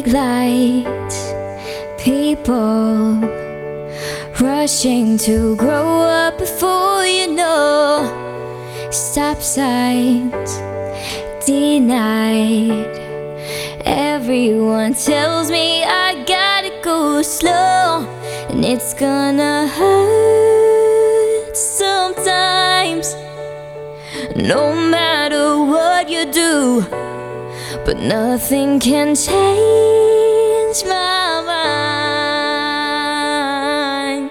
Traffic lights, people rushing to grow up before you know. Stop signs denied. Everyone tells me I gotta go slow, and it's gonna hurt sometimes, no matter what you do. But nothing can change my mind.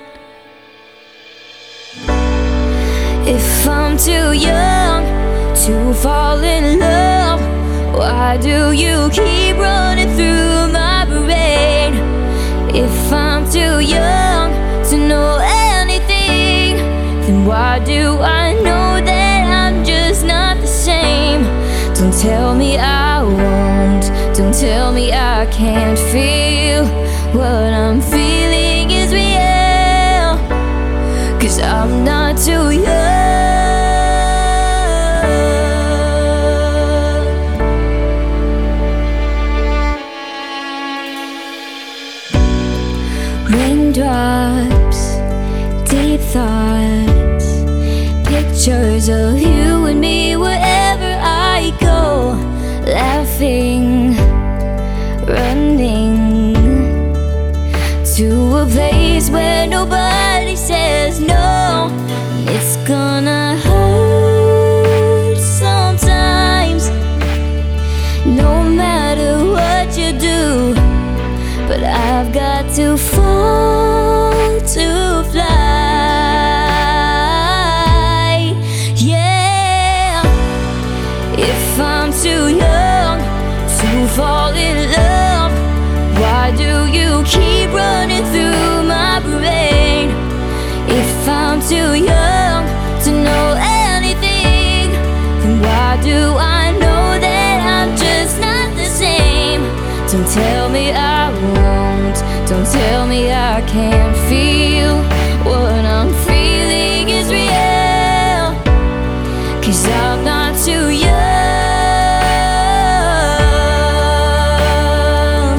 If I'm too young to fall in love, why do you keep running through my brain? If I'm too young to know anything, then why do I know that I'm just not the same? Don't tell me I won't, don't tell me I can't feel what I'm feeling is real, 'cause I'm not too young. Raindrops, deep thoughts, pictures of you and me wherever I go, laughing, running to a place where nobody says no. It's gonna hurt sometimes, no matter what you do. But I've got to fall to fly, yeah. If I'm too young to fall in love, why do you keep running through my brain? If I'm too young to know anything, then why do I know that I'm just not the same? Don't tell me I won't, don't tell me I can't feel what I'm feeling is real, 'cause I'm not too young.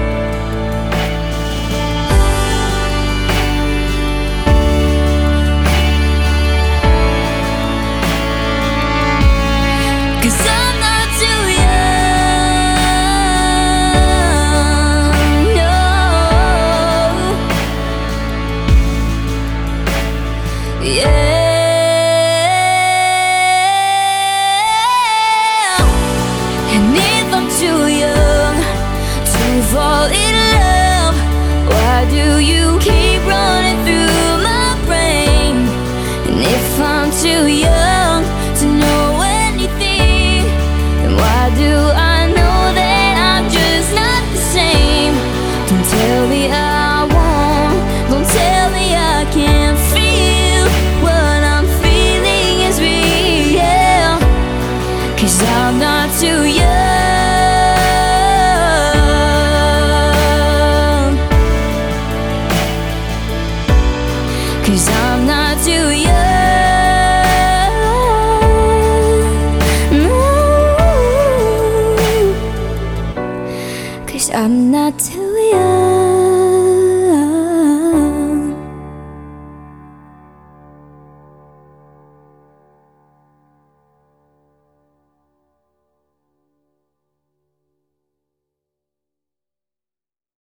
Cause I'm not too young, no. Yeah. And if I'm too young to fall in love, why do you keep running through my brain? And if I'm too young to know anything, then why do I know that I'm just not the same? Don't tell me I won't, don't tell me I can't feel what I'm feeling is real, 'cause I'm not too young, 'cause I'm not too young, no, 'cause I'm not too